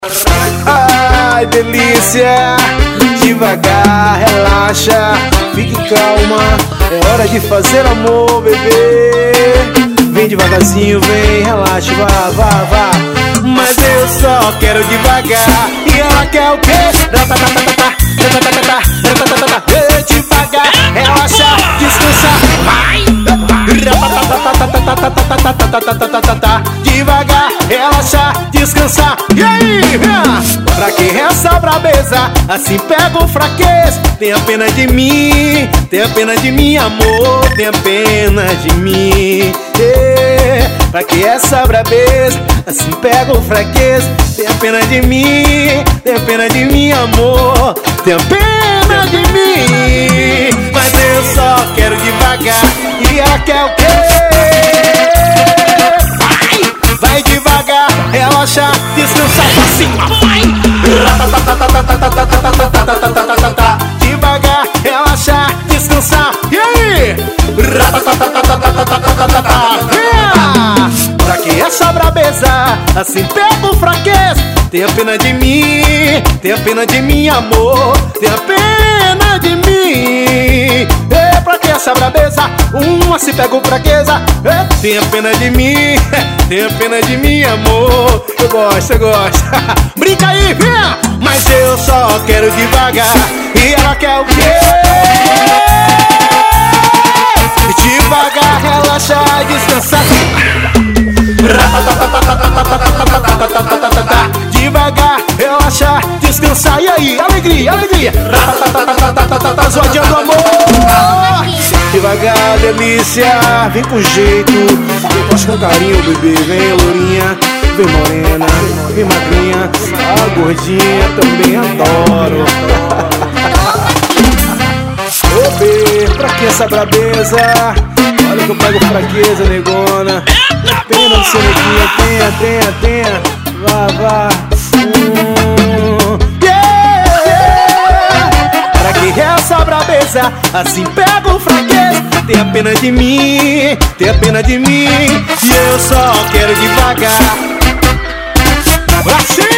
Ai, delícia, devagar, relaxa, fique calma, é hora de fazer amor, bebê. Vem devagarzinho, vem, relaxa, vá. Mas eu só quero devagar, e ela quer o quê? Devagar, relaxa, descansar, vai! Devagar, relaxar, descansar. E aí, pra que essa brabeza? Assim pego fraqueza. Tenha pena de mim, tenha pena de mim, amor. Tenha pena de mim. Pra que essa brabeza? Assim pego fraqueza. Tenha pena de mim, tenha pena de mim, amor. Tenha pena de mim. Mas eu só quero devagar, e ela quer o quê? Vai devagar, relaxar, descansar pra cima, vai! Devagar, relaxar, descansar, e aí? Pra que essa brabeza? Assim pego fraqueza. Tenha pena de mim, tenha pena de mim, amor. Tenha pena de mim. Pra que essa brabeza? Se pego fraqueza. Tenha pena de mim, tenha pena de mim, amor. Eu gosto, você gosta. Brinca aí, vem! Mas eu só quero devagar, e ela quer o quê? Devagar, relaxar, descansar. Devagar, relaxar, descansar. E aí, alegria, alegria. Zoadinha do amor. Devagar, delícia, vem com jeito. Vem com carinho, bebê. Vem, lourinha, vem morena, vem magrinha. A gordinha também adoro. Ô, bê, pra que essa brabeza? Olha que eu pego fraqueza, negona. Pena do seu neguinho, tenha. Vá. Para que essa brabeza? Assim pego fraqueza. Tenha pena de mim, tenha pena de mim. E eu só quero devagar. Assim!